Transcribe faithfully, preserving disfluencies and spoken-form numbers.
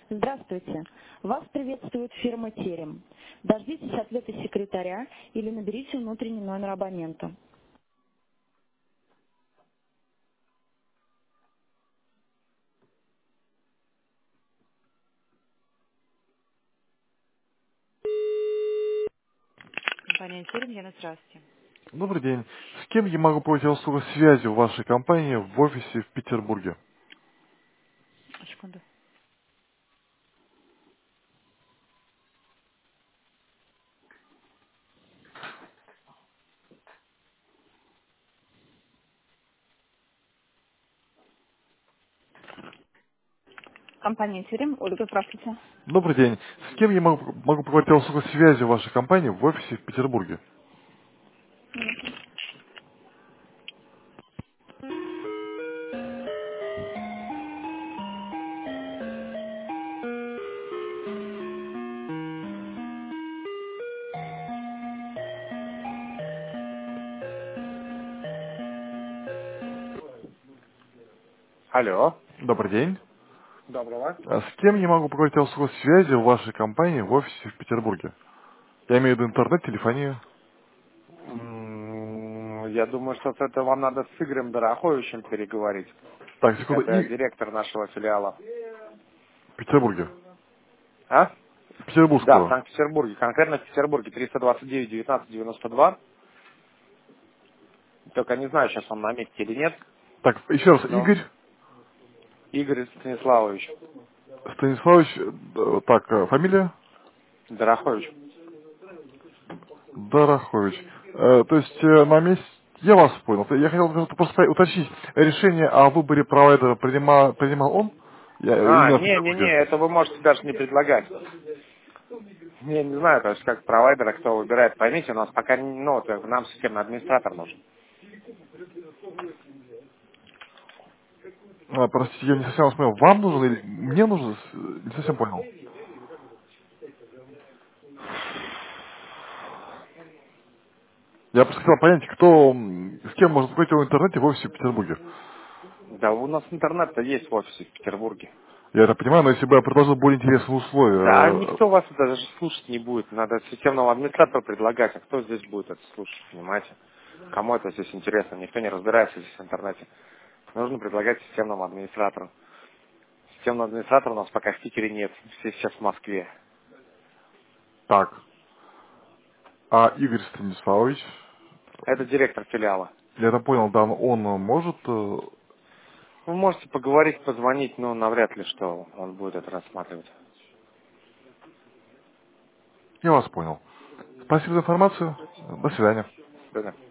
Здравствуйте. Вас приветствует фирма Терем. Дождитесь ответа секретаря или наберите внутренний номер абонента. Компания Терем, Яна, здравствуйте. Добрый день. С кем я могу получить услугу связи в вашей компании в офисе в Петербурге? Секунду. Компания Терем, Ольга, здравствуйте. Добрый день. С кем я могу, могу поговорить о услугах связи в вашей компании в офисе в Петербурге? Алло. Добрый день. Доброго. А с кем я могу поговорить о услугах связи в вашей компании в офисе в Петербурге? Я имею в виду интернет, телефонию. М, Я думаю, что это вам надо с Игорем Дороховичем переговорить. Так, секунду. Это И директор нашего филиала. в Петербурге. А? Да, в Петербургского. Санкт-Петербурге. Конкретно в Петербурге триста двадцать девять девятнадцать девяносто два. Только не знаю, сейчас он на месте или нет. Так, еще раз. Но Игорь Игорь Станиславович Станиславович. э, Так, э, фамилия? Дорохович. Дорохович. Э, то есть э, на месте... Я вас понял. Я хотел бы просто уточнить. Решение о выборе провайдера принимал, принимал он? Я, А, именно в не-не-не, Петербурге. это вы можете даже не предлагать. Я не знаю, то есть как провайдера, кто выбирает. Поймите, у нас пока, не- ну, вот, э, нам системный администратор нужен. А, простите, я не совсем вас понял. Вам нужен или мне нужен? С- Не совсем понял. Я просто хотел понять, кто, м, с кем можно говорить в интернете в офисе в Петербурге. Да, у нас интернет-то есть в офисе в Петербурге. Я это понимаю, но если бы я предложил более интересные Да, условия... э, никто вас даже слушать не будет. Надо системного администратора предлагать, а кто здесь будет это слушать, понимаете? Кому это здесь интересно? Никто не разбирается здесь в интернете. Нужно предлагать системному администратору. Системного администратора у нас пока в Питере нет. Все сейчас в Москве. Так, а Игорь Станиславович, Это директор филиала. я это понял, да, но он э, может... э, Вы можете поговорить, позвонить, но навряд ли, что он будет это рассматривать. Я вас понял. Спасибо за информацию. До свидания. До свидания.